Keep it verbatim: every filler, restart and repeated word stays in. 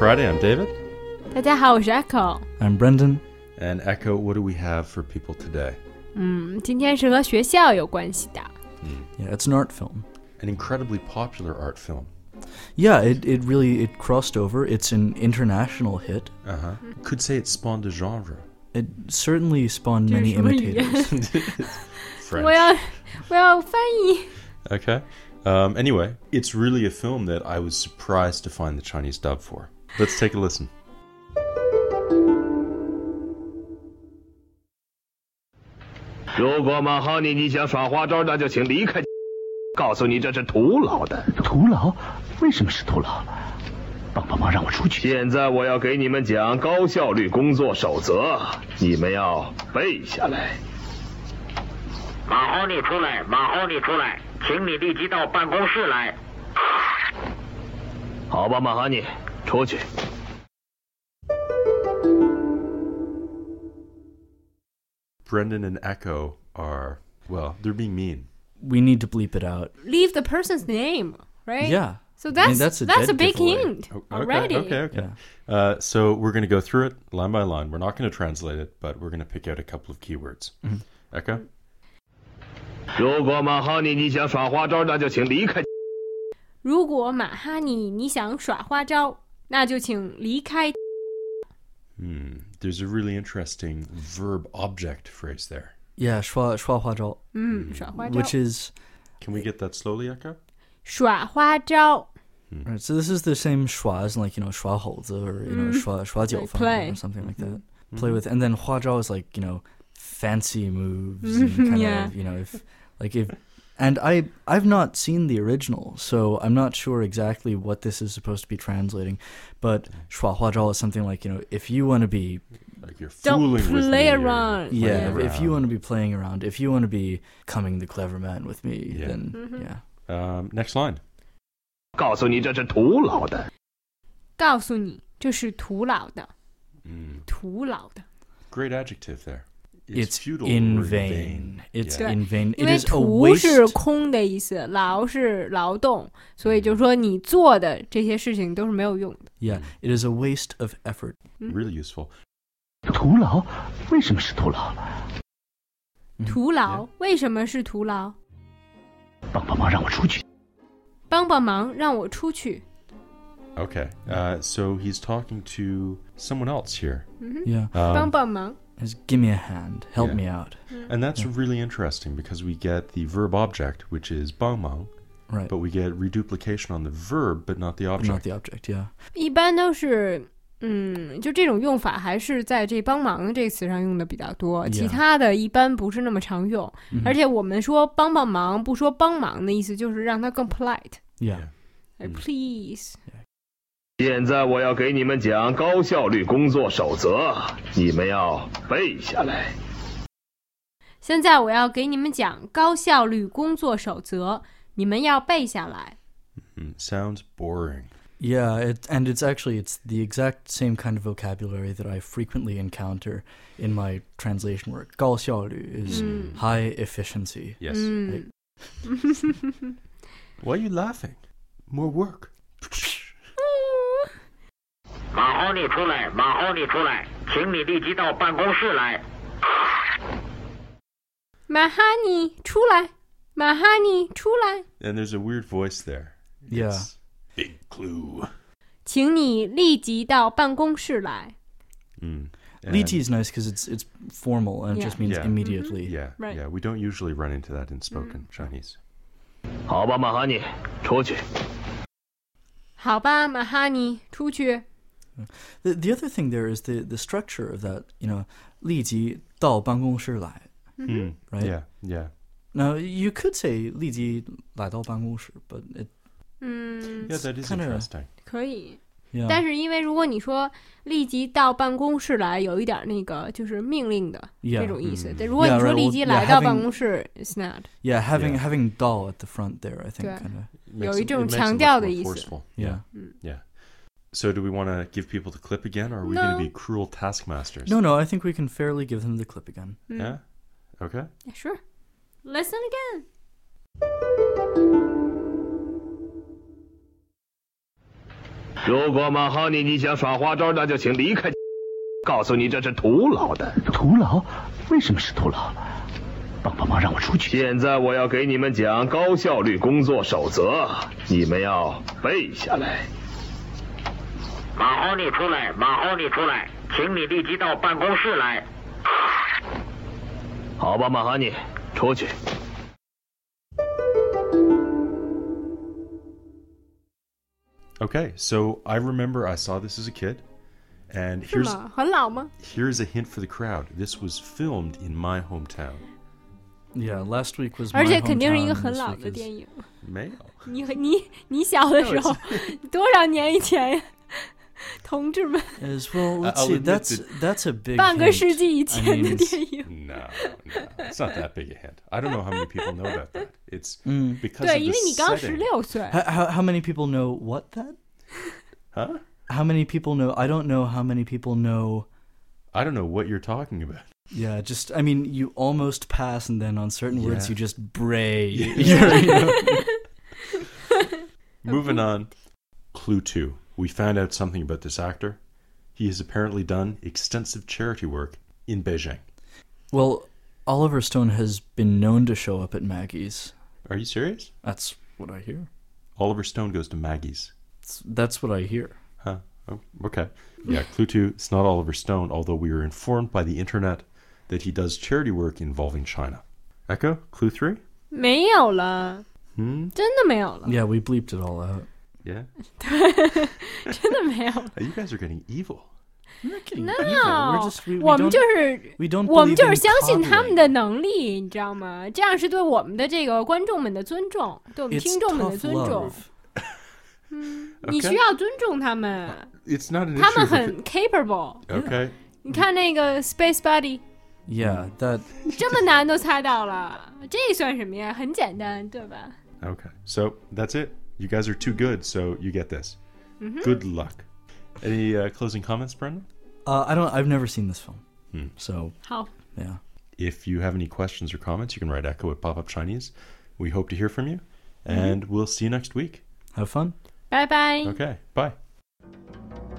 Alrighty, I'm David. 大家好，我是 Echo. I'm Brendan. And Echo, what do we have for people today? 嗯，今天是和学校有关系的。 Yeah, it's an art film. An incredibly popular art film. Yeah, it, it really, it crossed over. It's an international hit. Uh-huh. Could say it spawned a genre. It certainly spawned many 这是什么语言？ imitators. French. 我要我要翻译。 Okay. Um, anyway, it's really a film that I was surprised to find the Chinese dub for. Let's take a listen. 如果马哈尼你想耍花招，那就请离开。告诉你，这是徒劳的。 徒劳？为什么是徒劳？帮帮忙，让我出去。 现在我要给你们讲高效率工作守则，你们要背下来。 马哈尼出来，马哈尼出来，请你立即到办公室来。 好吧，马哈尼，出去。 Brendan and Echo are, well, they're being mean. We need to bleep it out. Leave the person's name, right? Yeah. So that's I mean, that's a, that's dead a big giveaway. hint Okay, already. okay, okay. Yeah. Uh, so we're going to go through it line by line. We're not going to translate it, but we're going to pick out a couple of keywords. Mm-hmm. Echo? 如果马哈尼你想耍花招，那就请离开。 如果马哈尼你想耍花招，那就请离开。 Hmm. There's a really interesting verb-object phrase there. Yeah, 耍耍花招, 嗯，耍花招。 which is... Can we get that slowly, Echo? 耍花招。 Right, so this is the same 耍 as like, you know, 耍猴子 or, you know, 耍耍九分 play. or something like that. Play with, and then 花招 is like, you know, fancy moves and kind Yeah. of, you know, if, like if... And I, I've not seen the original, so I'm not sure exactly what this is supposed to be translating. But 耍花招 is something like, you know, if you want to be... Like you're Don't fooling with me. play you're around. playing Yeah, if, if you around. want to be playing around, if you want to be coming the clever man with me, Yeah. then, Mm-hmm. yeah. Um, next line. 告诉你，这是徒劳的。 告诉你，这是徒劳的， Mm. 徒劳的。 Great adjective there. It's futile in or vain. It's Yeah. in vain. 因 It 为 is a 徒是 waste. 空的意思，劳是劳动，所以就是说你做的这些事情都是没有用的。 Yeah, it is a waste of effort. Really useful. 徒劳？为什么是徒劳？ 徒劳，为什么是徒劳？ 帮帮忙，让我出去。 帮帮忙，让我出去。 Okay. Uh, so he's talking to someone else here. Yeah. 帮 Um, 帮忙。 Just give me a hand. Help Yeah. me out. and that's really interesting because we get the verb object, which is bangmang, Right. but we get reduplication on the verb, but not the But object. not the object, yeah. 一般都是，嗯，就这种用法还是在这帮忙这个词上用的比较多， Yeah. 其他的一般不是那么常用。而且我们说帮帮忙，不说帮忙的意思，就是让它更 polite。 Yeah. Like, please， 现在我要给你们讲高效率工作守则，你们要背下来。 现在我要给你们讲高效率工作守则，你们要背下来。 Mm, sounds boring. Yeah, it, and it's actually, it's the exact same kind of vocabulary that I frequently encounter in my translation work. 高效率 is high efficiency. Yes. 嗯， Why are you laughing? More work. 马哈尼出来，马哈尼出来，请你立即到办公室来。 马哈尼出来，马哈尼出来， And there's a weird voice there. Yeah. It's big clue. 请你立即到办公室来。 Mm. And- 立即 is nice because it's it's formal and it Yeah. just means Yeah. immediately. Yeah, Right. yeah. We don't usually run into that in spoken Chinese. 好吧，马哈尼，出去。 好吧，马哈尼出去。 The the other thing there is the the structure of that, you know, 立即到办公室来. Mm. Right? Yeah, yeah. Now, you could say 立即来到办公室, but it 嗯， Yeah, that is kinda- interesting. 可以。 yeah. 但是因为如果你说立即到办公室来，有一点那个就是命令的 Yeah. 这种意思。对，如果你 Yeah, 说 right, 立即 well, 来 yeah, 到 having- 办公室 ，it's not。 Yeah, having Yeah. having 到 at the front there, I think, 对。 kind of. It makes 有 it- 一种 it makes it 强 much 调 more 的意思。 forceful. Yeah. Yeah. So do we want to give people the clip again, or are we No. going to be cruel taskmasters? No, no, I think we can fairly give them the clip again. Yeah? Okay. Yeah, sure. Listen again. 如果马哈尼你想耍花招，那就请离开。告诉你，这是徒劳的。 徒劳？为什么是徒劳？帮帮忙，让我出去。 现在我要给你们讲高效率工作守则，你们要背下来。 马豪尼出来，马豪尼出来，请你立即到办公室来。 好吧，马哈尼，出去。 Okay, so I remember I saw this as a kid, and 是 here's 吗？很老吗？ here's a hint for the crowd. This was filmed in my hometown. Yeah, last week was. 而 my 且肯定是一个 hometown, 很 this 老 week 的 is- 电影。 没有。 你你你小的时候，多少年以前呀？同志们， Is well, let's I'll see. admit That's that- that's a big. 半个 hint. 世纪以 I 前 mean, 的 it's- 电影。 No, no, it's not that big a hint. I don't know how many people know about that. It's because 对， of 因 the 为你刚十 setting. 六岁。 How, how how many people know what that? Huh? How many people know? I don't know how many people know. I don't know what you're talking about. Yeah, just I mean, you almost pass, and then on certain words, Yeah. you just bray. You're- you know. Moving on. Clue two. We found out something about this actor. He has apparently done extensive charity work in Beijing. Well, Oliver Stone has been known to show up at Maggie's. Are you serious? That's what I hear. Oliver Stone goes to Maggie's. That's, that's what I hear. Huh. Oh, okay. Yeah, clue two. It's not Oliver Stone, although we are informed by the internet that he does charity work involving China. Echo, clue three? 没有了， Hmm? 真的没有了， Yeah, we bleeped it all out. Yeah? 真的没有了。 You guys are getting evil. We're not getting No， evil. We're just we, we 我们 don't 就是 we don't 我们 believe 就是 in 相信他们 coddling. 的能力，你知道吗？这样是对我们的这个观众们的尊重，对我们 It's 听众们的 tough 尊重 love.。 你 Okay. 需要尊重他们， It's not an 他们 issue. 很 capable。 Okay. 你看那个 Space Buddy， Yeah, that 这么难都猜到了，这算什么呀？很简单，对吧？ Okay. So that's it. You guys are too good, so you get this. Good luck. Any uh, closing comments, Brendan? uh, I don't. I've never seen this film, Hmm. so 好， yeah. If you have any questions or comments, you can write Echo at Pop Up Chinese. We hope to hear from you, and we'll see you next week. Have fun. 拜拜。 Okay. Bye.